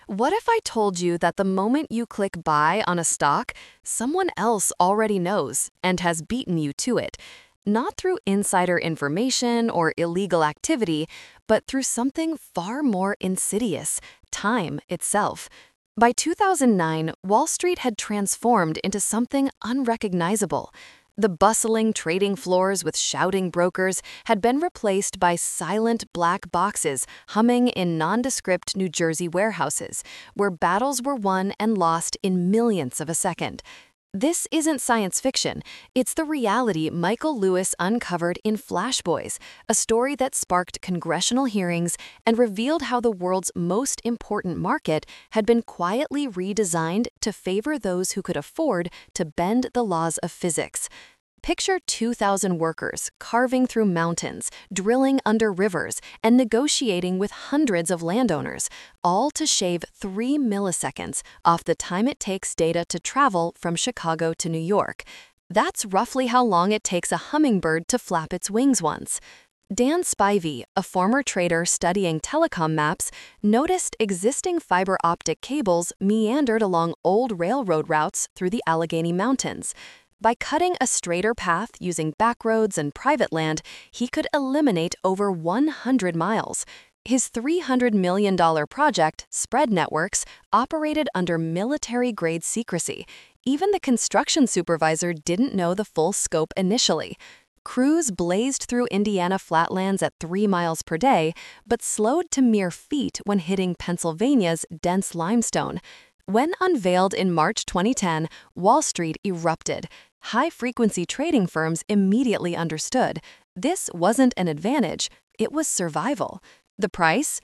What if I told you that the moment you click buy on a stock, someone else already knows and has beaten you to it? Not through insider information or illegal activity, but through something far more insidious: time itself. By 2009, Wall Street had transformed into something unrecognizable. The bustling trading floors with shouting brokers had been replaced by silent black boxes humming in nondescript New Jersey warehouses, where battles were won and lost in millionths of a second. This isn't science fiction. It's the reality Michael Lewis uncovered in Flash Boys, a story that sparked congressional hearings and revealed how the world's most important market had been quietly redesigned to favor those who could afford to bend the laws of physics. Picture 2,000 workers carving through mountains, drilling under rivers, and negotiating with hundreds of landowners, all to shave 3 milliseconds off the time it takes data to travel from Chicago to New York. That's roughly how long it takes a hummingbird to flap its wings once. Dan Spivey, a former trader studying telecom maps, noticed existing fiber optic cables meandered along old railroad routes through the Allegheny Mountains. By cutting a straighter path using backroads and private land, he could eliminate over 100 miles. His $300 million project, Spread Networks, operated under military-grade secrecy. Even the construction supervisor didn't know the full scope initially. Crews blazed through Indiana flatlands at 3 miles per day, but slowed to mere feet when hitting Pennsylvania's dense limestone. When unveiled in March 2010, Wall Street erupted. High-frequency trading firms immediately understood this wasn't an advantage, it was survival. The price?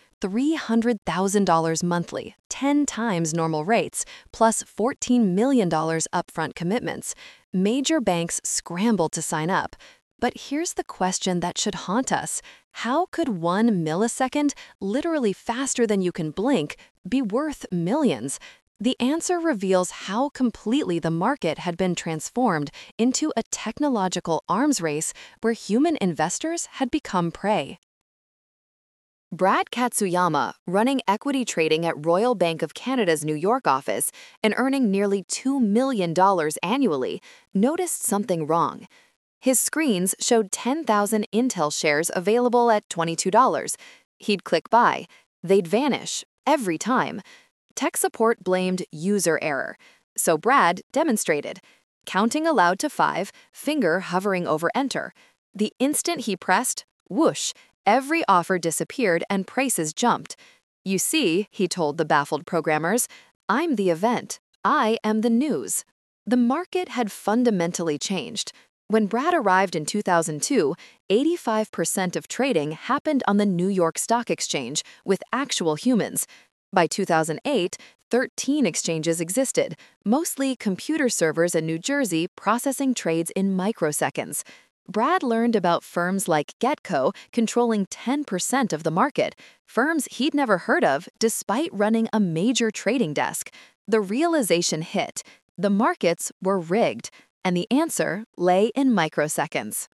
$300,000 monthly, 10 times normal rates, plus $14 million upfront commitments. Major banks scrambled to sign up. But here's the question that should haunt us. How could 1 millisecond, literally faster than you can blink, be worth millions? The answer reveals how completely the market had been transformed into a technological arms race where human investors had become prey. Brad Katsuyama, running equity trading at Royal Bank of Canada's New York office and earning nearly $2 million annually, noticed something wrong. His screens showed 10,000 Intel shares available at $22. He'd click buy. They'd vanish every time. Tech support blamed user error, so Brad demonstrated. Counting aloud to 5, finger hovering over enter. The instant he pressed, whoosh, every offer disappeared and prices jumped. You see, he told the baffled programmers, I'm the event. I am the news. The market had fundamentally changed. When Brad arrived in 2002, 85% of trading happened on the New York Stock Exchange with actual humans. By 2008, 13 exchanges existed, mostly computer servers in New Jersey processing trades in microseconds. Brad learned about firms like Getco controlling 10% of the market, firms he'd never heard of despite running a major trading desk. The realization hit: the markets were rigged, and the answer lay in microseconds.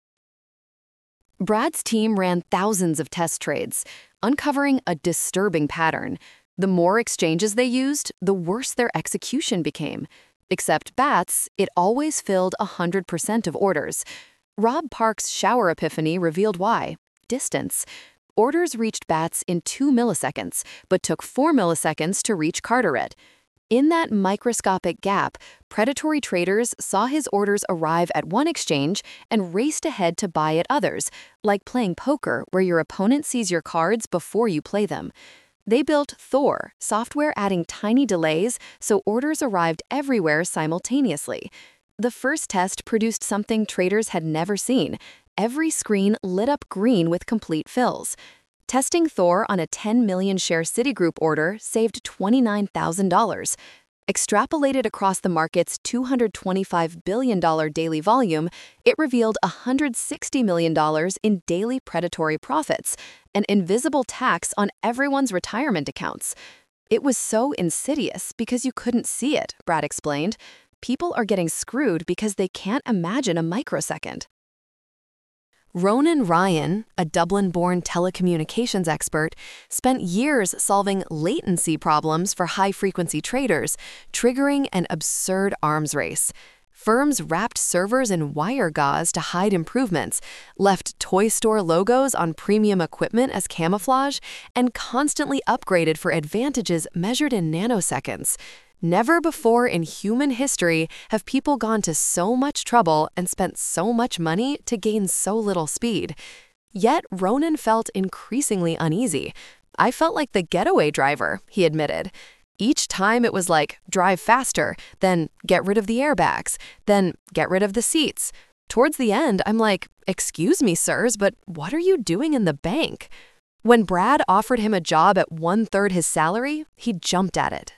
Brad's team ran thousands of test trades, uncovering a disturbing pattern. The more exchanges they used, the worse their execution became. Except Bats, it always filled 100% of orders. Rob Park's shower epiphany revealed why: distance. Orders reached Bats in 2 milliseconds, but took 4 milliseconds to reach Carteret. In that microscopic gap, predatory traders saw his orders arrive at one exchange and raced ahead to buy at others, like playing poker where your opponent sees your cards before you play them. They built Thor, software adding tiny delays so orders arrived everywhere simultaneously. The first test produced something traders had never seen. Every screen lit up green with complete fills. Testing Thor on a 10 million share Citigroup order saved $29,000. Extrapolated across the market's $225 billion daily volume, it revealed $160 million in daily predatory profits, an invisible tax on everyone's retirement accounts. It was so insidious because you couldn't see it, Brad explained. People are getting screwed because they can't imagine a microsecond. Ronan Ryan, a Dublin-born telecommunications expert, spent years solving latency problems for high-frequency traders, triggering an absurd arms race. Firms wrapped servers in wire gauze to hide improvements, left toy store logos on premium equipment as camouflage, and constantly upgraded for advantages measured in nanoseconds. Never before in human history have people gone to so much trouble and spent so much money to gain so little speed. Yet Ronan felt increasingly uneasy. "I felt like the getaway driver," he admitted. Each time it was like, drive faster, then get rid of the airbags, then get rid of the seats. Towards the end, I'm like, "Excuse me, sirs, but what are you doing in the bank?" When Brad offered him a job at 1/3 his salary, he jumped at it.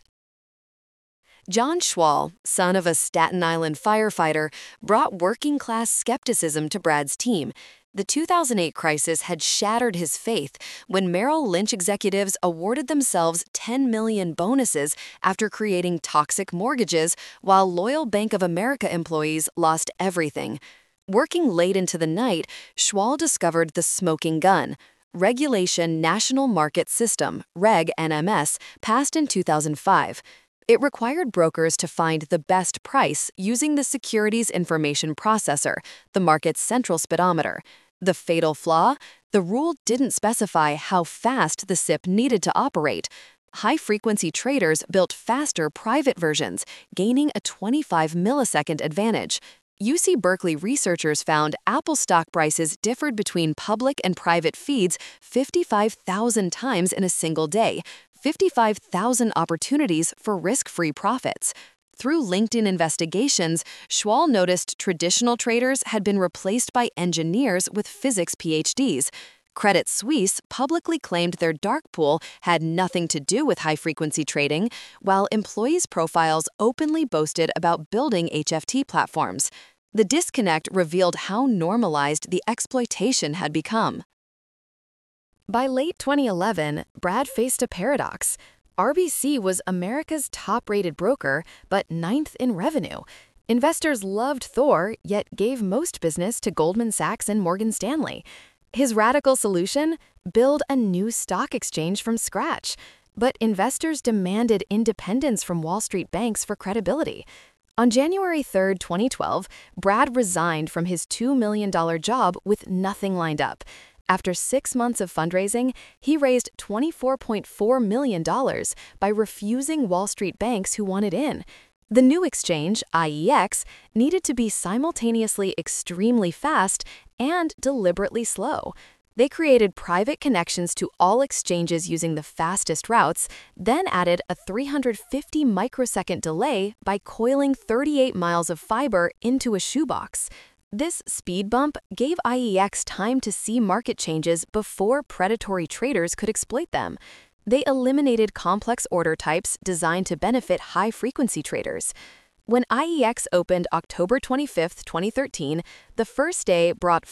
John Schwal, son of a Staten Island firefighter, brought working-class skepticism to Brad's team. The 2008 crisis had shattered his faith when Merrill Lynch executives awarded themselves $10 million bonuses after creating toxic mortgages, while loyal Bank of America employees lost everything. Working late into the night, Schwal discovered the smoking gun. Regulation National Market System, Reg NMS, passed in 2005. It required brokers to find the best price using the Securities Information Processor, the market's central speedometer. The fatal flaw? The rule didn't specify how fast the SIP needed to operate. High-frequency traders built faster private versions, gaining a 25-millisecond advantage. UC Berkeley researchers found Apple stock prices differed between public and private feeds 55,000 times in a single day, 55,000 opportunities for risk-free profits. Through LinkedIn investigations, Schwal noticed traditional traders had been replaced by engineers with physics PhDs. Credit Suisse publicly claimed their dark pool had nothing to do with high-frequency trading, while employees' profiles openly boasted about building HFT platforms. The disconnect revealed how normalized the exploitation had become. By late 2011, Brad faced a paradox. RBC was America's top-rated broker, but 9th in revenue. Investors loved Thor, yet gave most business to Goldman Sachs and Morgan Stanley. His radical solution? Build a new stock exchange from scratch. But investors demanded independence from Wall Street banks for credibility. On January 3, 2012, Brad resigned from his $2 million job with nothing lined up. After 6 months of fundraising, he raised $24.4 million by refusing Wall Street banks who wanted in. The new exchange, IEX, needed to be simultaneously extremely fast and deliberately slow. They created private connections to all exchanges using the fastest routes, then added a 350 microsecond delay by coiling 38 miles of fiber into a shoebox. This speed bump gave IEX time to see market changes before predatory traders could exploit them. They eliminated complex order types designed to benefit high-frequency traders. When IEX opened October 25, 2013, the first day brought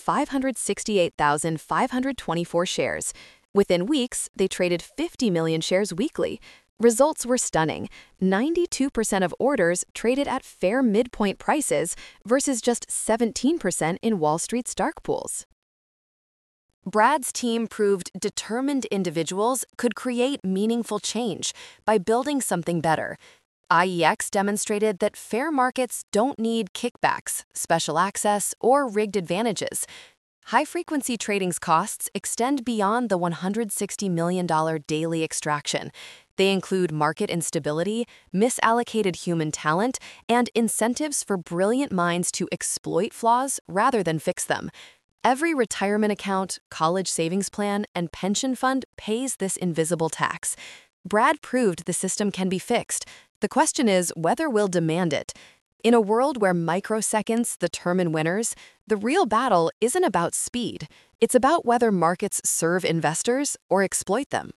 568,524 shares. Within weeks, they traded 50 million shares weekly. Results were stunning. 92% of orders traded at fair midpoint prices versus just 17% in Wall Street's dark pools. Brad's team proved determined individuals could create meaningful change by building something better. IEX demonstrated that fair markets don't need kickbacks, special access, or rigged advantages. High-frequency trading's costs extend beyond the $160 million daily extraction. They include market instability, misallocated human talent, and incentives for brilliant minds to exploit flaws rather than fix them. Every retirement account, college savings plan, and pension fund pays this invisible tax. Brad proved the system can be fixed. The question is whether we'll demand it. In a world where microseconds determine winners, the real battle isn't about speed. It's about whether markets serve investors or exploit them.